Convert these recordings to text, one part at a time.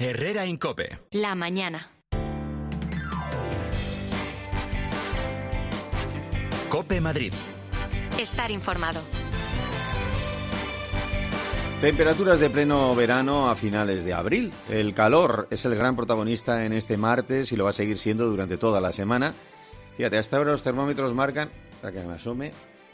Herrera en COPE. La mañana. COPE Madrid. Estar informado. Temperaturas de pleno verano a finales de abril. El calor es el gran protagonista en este martes y lo va a seguir siendo durante toda la semana. Fíjate, hasta ahora los termómetros marcan, para que me asome,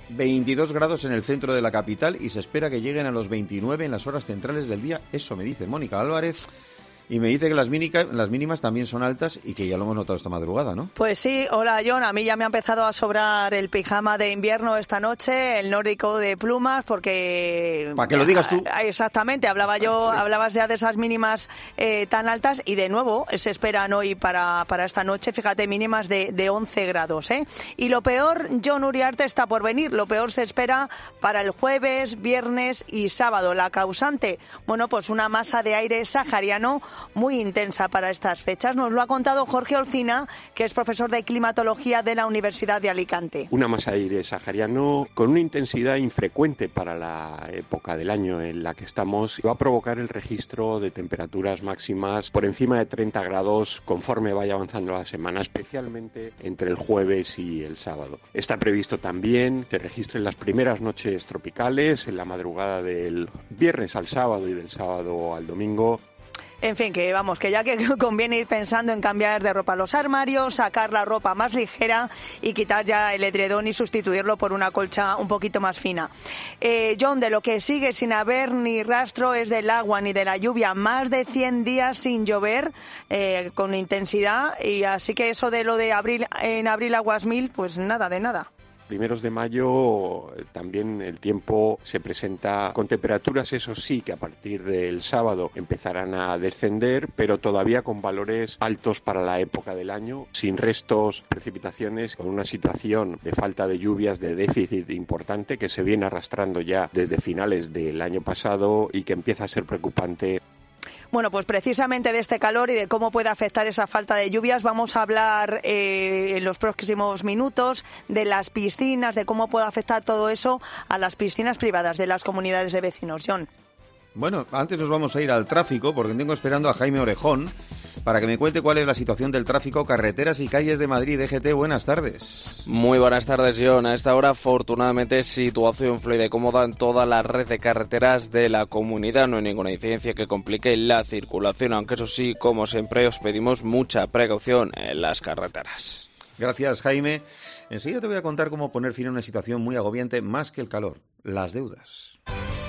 22 grados en el centro de la capital y se espera que lleguen a los 29 en las horas centrales del día. Eso me dice Mónica Álvarez. Y me dice que las mínimas también son altas y que ya lo hemos notado esta madrugada, ¿no? Pues sí, hola John, a mí ya me ha empezado a sobrar el pijama de invierno esta noche, el nórdico de plumas, porque... Para que lo digas tú. Exactamente, hablabas ya de esas mínimas tan altas y de nuevo se esperan hoy para esta noche, fíjate, mínimas de 11 grados, ¿eh? Y lo peor, John Uriarte, está por venir, lo peor se espera para el jueves, viernes y sábado. La causante, bueno, pues una masa de aire sahariano muy intensa para estas fechas. Nos lo ha contado Jorge Olcina, que es profesor de climatología de la Universidad de Alicante. Una masa de aire sahariano con una intensidad infrecuente para la época del año en la que estamos va a provocar el registro de temperaturas máximas por encima de 30 grados conforme vaya avanzando la semana, especialmente entre el jueves y el sábado. Está previsto también que registren las primeras noches tropicales en la madrugada del viernes al sábado y del sábado al domingo. En fin, que vamos, que ya que conviene ir pensando en cambiar de ropa los armarios, sacar la ropa más ligera y quitar ya el edredón y sustituirlo por una colcha un poquito más fina. John, de lo que sigue sin haber ni rastro es del agua ni de la lluvia. Más de 100 días sin llover con intensidad, y así que eso de lo de en abril aguas mil, pues nada de nada. Primeros de mayo también el tiempo se presenta con temperaturas, eso sí, que a partir del sábado empezarán a descender, pero todavía con valores altos para la época del año, sin restos, precipitaciones, con una situación de falta de lluvias, de déficit importante que se viene arrastrando ya desde finales del año pasado y que empieza a ser preocupante. Bueno, pues precisamente de este calor y de cómo puede afectar esa falta de lluvias vamos a hablar en los próximos minutos, de las piscinas, de cómo puede afectar todo eso a las piscinas privadas de las comunidades de vecinos. John. Bueno, antes nos vamos a ir al tráfico porque tengo esperando a Jaime Orejón para que me cuente cuál es la situación del tráfico, carreteras y calles de Madrid. EGT, buenas tardes. Muy buenas tardes, John. A esta hora, afortunadamente, situación fluida y cómoda en toda la red de carreteras de la comunidad. No hay ninguna incidencia que complique la circulación, aunque eso sí, como siempre, os pedimos mucha precaución en las carreteras. Gracias, Jaime. Enseguida te voy a contar cómo poner fin a una situación muy agobiante, más que el calor, las deudas.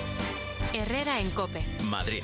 Herrera en COPE. Madrid.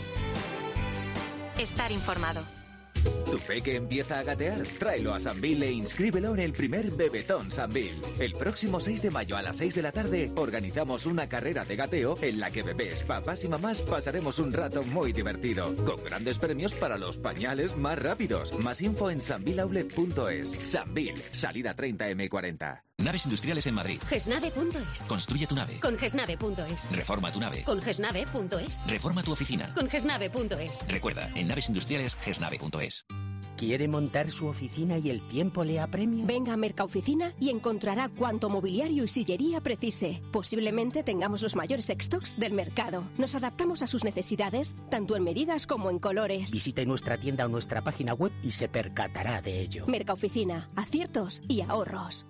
Estar informado. ¿Tu peque empieza a gatear? Tráelo a Sambil e inscríbelo en el primer Bebetón Sambil. El próximo 6 de mayo a las 6 de la tarde organizamos una carrera de gateo en la que bebés, papás y mamás pasaremos un rato muy divertido, con grandes premios para los pañales más rápidos. Más info en sambiloutlet.es. Sambil, salida 30 M40. Naves industriales en Madrid. Gesnave.es. Construye tu nave. Con Gesnave.es. Reforma tu nave. Con Gesnave.es. Reforma tu oficina. Con Gesnave.es. Recuerda, en naves industriales, Gesnave.es. ¿Quiere montar su oficina y el tiempo le apremia? Venga a Mercaoficina y encontrará cuanto mobiliario y sillería precise. Posiblemente tengamos los mayores stocks del mercado. Nos adaptamos a sus necesidades, tanto en medidas como en colores. Visite nuestra tienda o nuestra página web y se percatará de ello. Mercaoficina, aciertos y ahorros.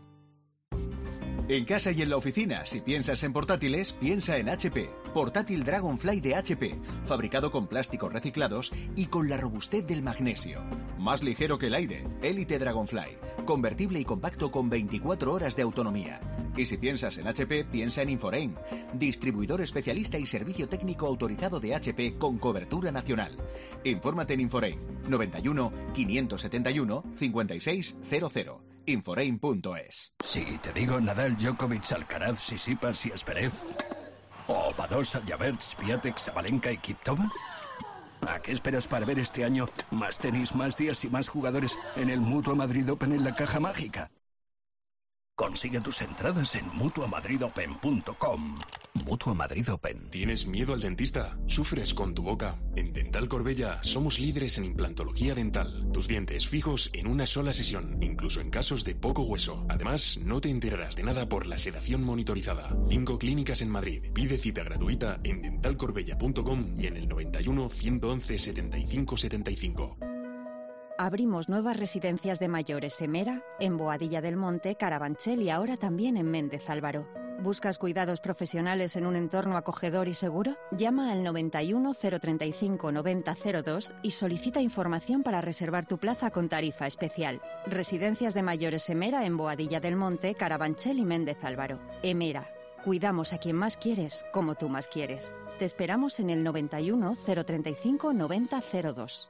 En casa y en la oficina, si piensas en portátiles, piensa en HP. Portátil Dragonfly de HP, fabricado con plásticos reciclados y con la robustez del magnesio. Más ligero que el aire, Elite Dragonfly. Convertible y compacto con 24 horas de autonomía. Y si piensas en HP, piensa en Inforein, distribuidor especialista y servicio técnico autorizado de HP con cobertura nacional. Infórmate en Inforein, 91 571 5600. Inforein.es. Si te digo Nadal, Djokovic, Alcaraz, Tsitsipas y Zverev, o Badosa, Javert, Swiatek, Sabalenka y Kvitova, ¿a qué esperas para ver este año más tenis, más días y más jugadores en el Mutua Madrid Open en la caja mágica? Consigue tus entradas en mutuamadridopen.com. Mutua Madrid Open. ¿Tienes miedo al dentista? ¿Sufres con tu boca? En Dental Corbella somos líderes en implantología dental. Tus dientes fijos en una sola sesión, incluso en casos de poco hueso. Además, no te enterarás de nada por la sedación monitorizada. 5 clínicas en Madrid. Pide cita gratuita en dentalcorbella.com y en el 91 111 75 75. Abrimos nuevas residencias de mayores Emera, en Boadilla del Monte, Carabanchel y ahora también en Méndez Álvaro. ¿Buscas cuidados profesionales en un entorno acogedor y seguro? Llama al 91 035 9002 y solicita información para reservar tu plaza con tarifa especial. Residencias de mayores Emera en Boadilla del Monte, Carabanchel y Méndez Álvaro. Emera. Cuidamos a quien más quieres, como tú más quieres. Te esperamos en el 91 035 9002.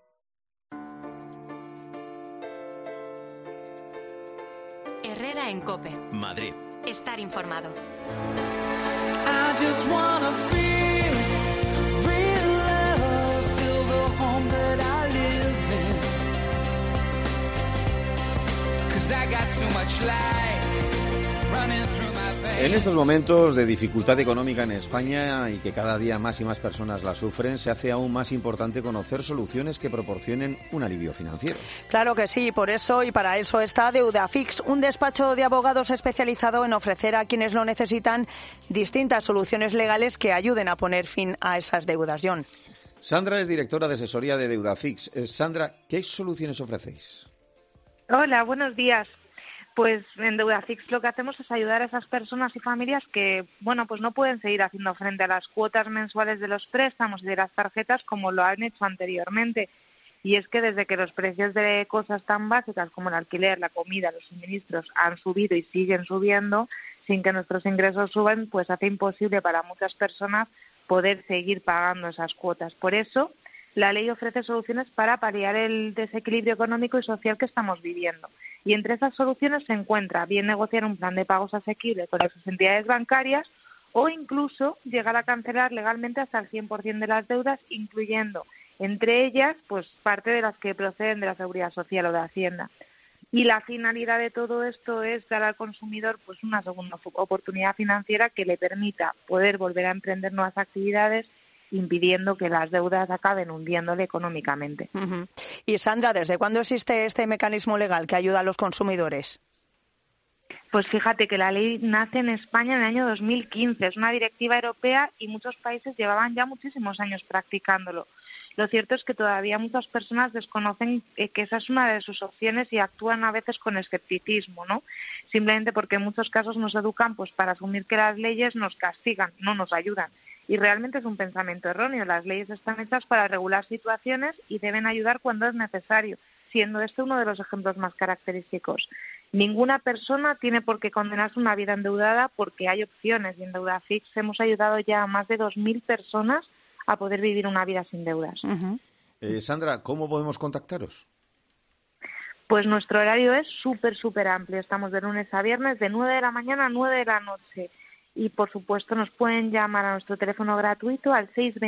Herrera en COPE. Madrid. Estar informado. En estos momentos de dificultad económica en España y que cada día más y más personas la sufren, se hace aún más importante conocer soluciones que proporcionen un alivio financiero. Claro que sí, por eso y para eso está Deudafix, un despacho de abogados especializado en ofrecer a quienes lo necesitan distintas soluciones legales que ayuden a poner fin a esas deudas. John. Sandra es directora de asesoría de Deudafix. Sandra, ¿qué soluciones ofrecéis? Hola, buenos días. Pues en Deudafix lo que hacemos es ayudar a esas personas y familias que, pues no pueden seguir haciendo frente a las cuotas mensuales de los préstamos y de las tarjetas como lo han hecho anteriormente. Y es que desde que los precios de cosas tan básicas como el alquiler, la comida, los suministros han subido y siguen subiendo sin que nuestros ingresos suban, pues hace imposible para muchas personas poder seguir pagando esas cuotas. Por eso, la ley ofrece soluciones para paliar el desequilibrio económico y social que estamos viviendo. Y entre esas soluciones se encuentra bien negociar un plan de pagos asequible con las entidades bancarias o incluso llegar a cancelar legalmente hasta el 100% de las deudas, incluyendo entre ellas pues parte de las que proceden de la Seguridad Social o de Hacienda. Y la finalidad de todo esto es dar al consumidor pues una segunda oportunidad financiera que le permita poder volver a emprender nuevas actividades, impidiendo que las deudas acaben hundiéndole económicamente. Uh-huh. Y Sandra, ¿desde cuándo existe este mecanismo legal que ayuda a los consumidores? Pues fíjate que la ley nace en España en el año 2015, es una directiva europea y muchos países llevaban ya muchísimos años practicándolo. Lo cierto es que todavía muchas personas desconocen que esa es una de sus opciones y actúan a veces con escepticismo, ¿no? Simplemente porque en muchos casos nos educan pues para asumir que las leyes nos castigan, no nos ayudan. Y realmente es un pensamiento erróneo. Las leyes están hechas para regular situaciones y deben ayudar cuando es necesario, siendo este uno de los ejemplos más característicos. Ninguna persona tiene por qué condenarse una vida endeudada porque hay opciones. Y en Deudafix hemos ayudado ya a más de 2.000 personas a poder vivir una vida sin deudas. Uh-huh. Sandra, ¿cómo podemos contactaros? Pues nuestro horario es súper amplio. Estamos de lunes a viernes de 9 de la mañana a 9 de la noche. Y, por supuesto, nos pueden llamar a nuestro teléfono gratuito al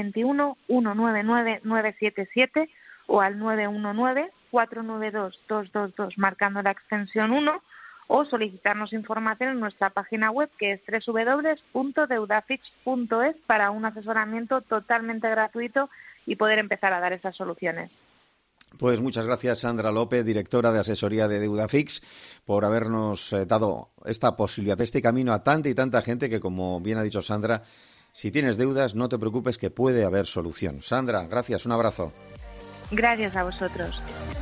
621-199-977 o al 919-492-222, marcando la extensión 1, o solicitarnos información en nuestra página web, que es www.deudafix.es, para un asesoramiento totalmente gratuito y poder empezar a dar esas soluciones. Pues muchas gracias, Sandra López, directora de asesoría de Deudafix, por habernos dado esta posibilidad, este camino a tanta y tanta gente que, como bien ha dicho Sandra, si tienes deudas, no te preocupes que puede haber solución. Sandra, gracias, un abrazo. Gracias a vosotros.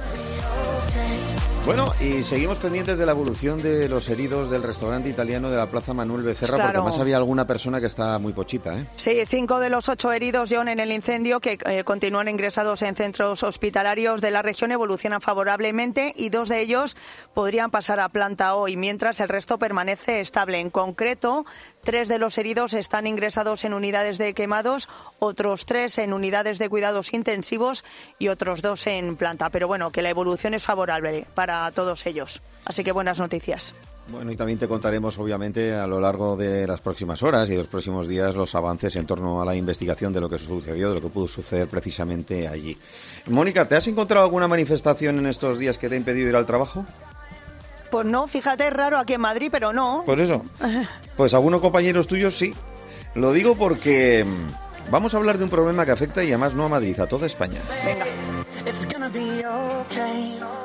Bueno, y seguimos pendientes de la evolución de los heridos del restaurante italiano de la Plaza Manuel Becerra, claro, porque además había alguna persona que está muy pochita, ¿eh? Sí, 5 de los 8 heridos, John, en el incendio, que continúan ingresados en centros hospitalarios de la región, evolucionan favorablemente y 2 de ellos podrían pasar a planta hoy, mientras el resto permanece estable. En concreto, 3 de los heridos están ingresados en unidades de quemados, otros 3 en unidades de cuidados intensivos y otros 2 en planta. Pero bueno, que la evolución es favorable para todos ellos. Así que buenas noticias. Bueno, y también te contaremos, obviamente, a lo largo de las próximas horas y de los próximos días, los avances en torno a la investigación de lo que sucedió, de lo que pudo suceder precisamente allí. Mónica, ¿te has encontrado alguna manifestación en estos días que te ha impedido ir al trabajo? Pues no, fíjate, es raro aquí en Madrid, pero no. Por eso. Pues algunos compañeros tuyos sí. Lo digo porque vamos a hablar de un problema que afecta y además no a Madrid, a toda España. Venga.